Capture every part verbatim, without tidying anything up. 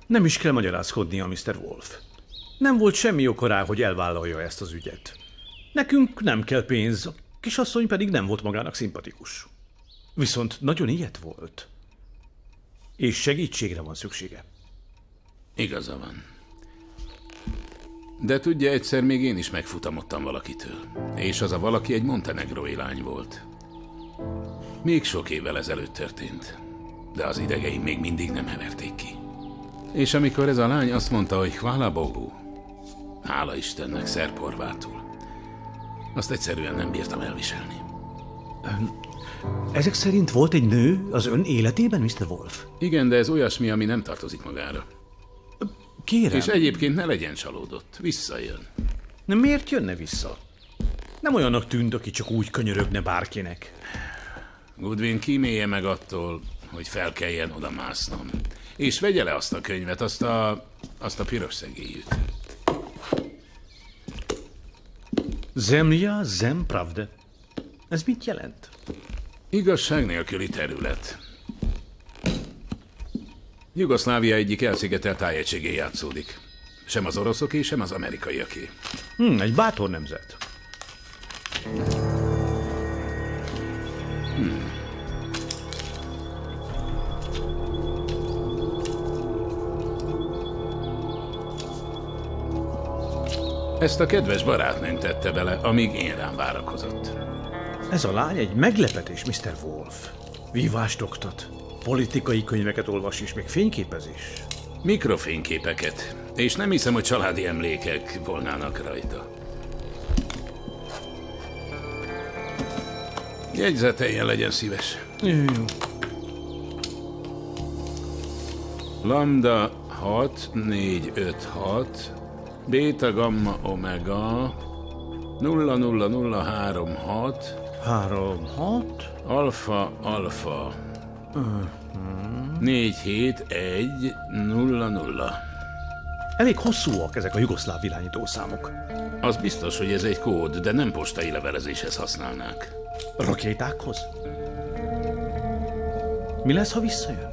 Nem is kell magyarázkodnia, miszter Wolf. Nem volt semmi oka rá, hogy elvállalja ezt az ügyet. Nekünk nem kell pénz, a kisasszony pedig nem volt magának szimpatikus. Viszont nagyon ilyet volt. És segítségre van szüksége. Igaza van. De tudja, egyszer még én is megfutamodtam valakitől. És az a valaki egy montenegrói lány volt. Még sok évvel ezelőtt történt. De az idegeim még mindig nem heverték ki. És amikor ez a lány azt mondta, hogy hvala bogu, hála Istennek szerb-horvátul, azt egyszerűen nem bírtam elviselni. Ezek szerint volt egy nő az ön életében, miszter Wolf? Igen, de ez olyasmi, ami nem tartozik magára. Kérem. És egyébként ne legyen csalódott. Visszajön. De miért jönne vissza? Nem olyannak tűnt, aki csak úgy könyörögne bárkinek. Goodwin kímélje meg attól, hogy fel kelljen oda másznom. És vegye le azt a könyvet, azt a... azt a piros szegélyűt. Zemlya, zem, pravda. Ez mit jelent? Igazság nélküli terület. Jugoszlávia egyik elszigetelt tájegységén játszódik. Sem az oroszoké, sem az amerikaiaké. Hmm, egy bátor nemzet. Hmm. Ezt a kedves barátnőm tette bele, amíg én rám várakozott. Ez a lány egy meglepetés, miszter Wolf. Vívást oktat, politikai könyveket olvas és még fényképezés. Mikrofényképeket. És nem hiszem, hogy családi emlékek volnának rajta. Jegyzeteljen, legyen szíves. Jó. Lambda hat, négy, öt, hat, beta, gamma, omega, nulla, nulla, nulla, három, hat, Három, hat, alfa, alfa, uh-huh. négy, hét, egy, nulla, nulla. Elég hosszúak ezek a jugoszláv irányítószámok. Az biztos, hogy ez egy kód, de nem postai levelezéshez használnák. Rakétákhoz? Mi lesz, ha visszajön?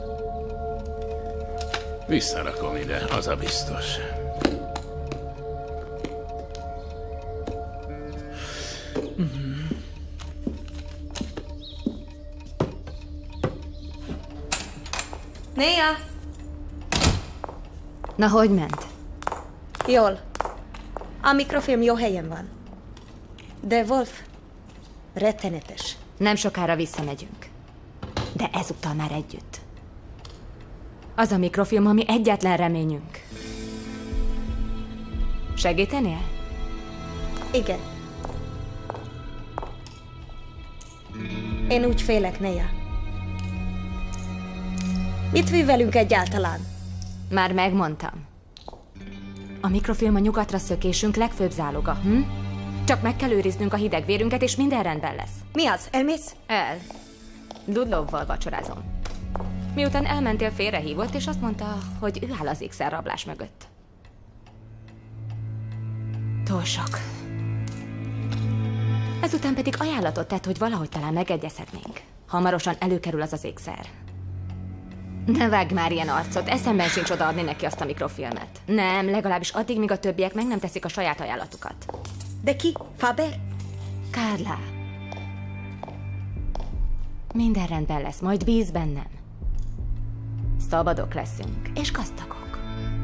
Visszarakom ide, az a biztos. Néha! Na, hogy ment? Jól. A mikrofilm jó helyen van. De Wolf, rettenetes. Nem sokára visszamegyünk. De ezúttal már együtt. Az a mikrofilm, ami egyetlen reményünk. Segítenél? Igen. Én úgy félek, Néha. Mit visz velünk egyáltalán? Már megmondtam. A mikrofilm a nyugatra szökésünk legfőbb záloga, hm? Csak meg kell őriznünk a hideg vérünket, és minden rendben lesz. Mi az? Elmész? El. Dudlovval vacsorázom. Miután elmentél, félrehívott, és azt mondta, hogy ő áll az ékszerrablás mögött. Túl sok. Ezután pedig ajánlatot tett, hogy valahogy talán megegyezhetnénk. Hamarosan előkerül az az ékszer. Ne vágj már ilyen arcot, eszemben sincs odaadni neki azt a mikrofilmet. Nem, legalábbis addig, míg a többiek meg nem teszik a saját ajánlatukat. De ki? Faber? Carla. Minden rendben lesz, majd bíz bennem. Szabadok leszünk, és gazdagok.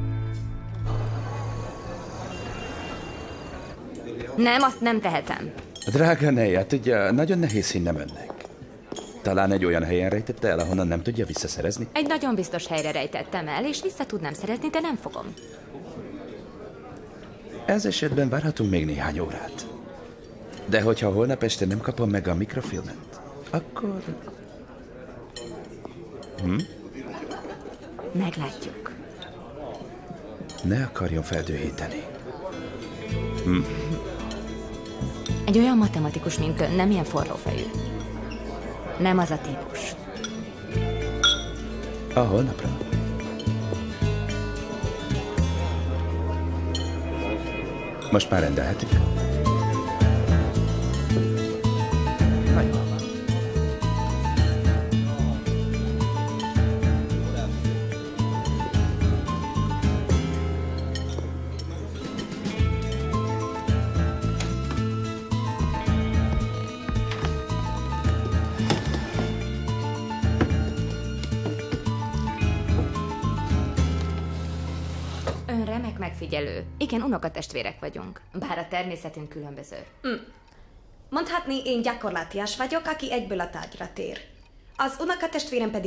Nem, azt nem tehetem. Drága Néha, tudja, nagyon nehéz hinnem önnek. Talán egy olyan helyen rejtette el, ahonnan nem tudja visszaszerezni? Egy nagyon biztos helyre rejtettem el, és vissza tudnám szerezni, de nem fogom. Ez esetben várhatunk még néhány órát. De hogyha holnap este nem kapom meg a mikrofilmet, akkor... Hm? Meglátjuk. Ne akarjon feldőhíteni. Hm? Egy olyan matematikus, mint ön, nem ilyen forrófejű. Nem az a típus. A holnapra. Most már rendelhetünk? remek megfigyelő. Igen, unokatestvérek vagyunk, bár a természetünk különböző. Mm. Mondhatni, én gyakorlatias vagyok, aki egyből a tárgyra tér. Az unokatestvérem pedig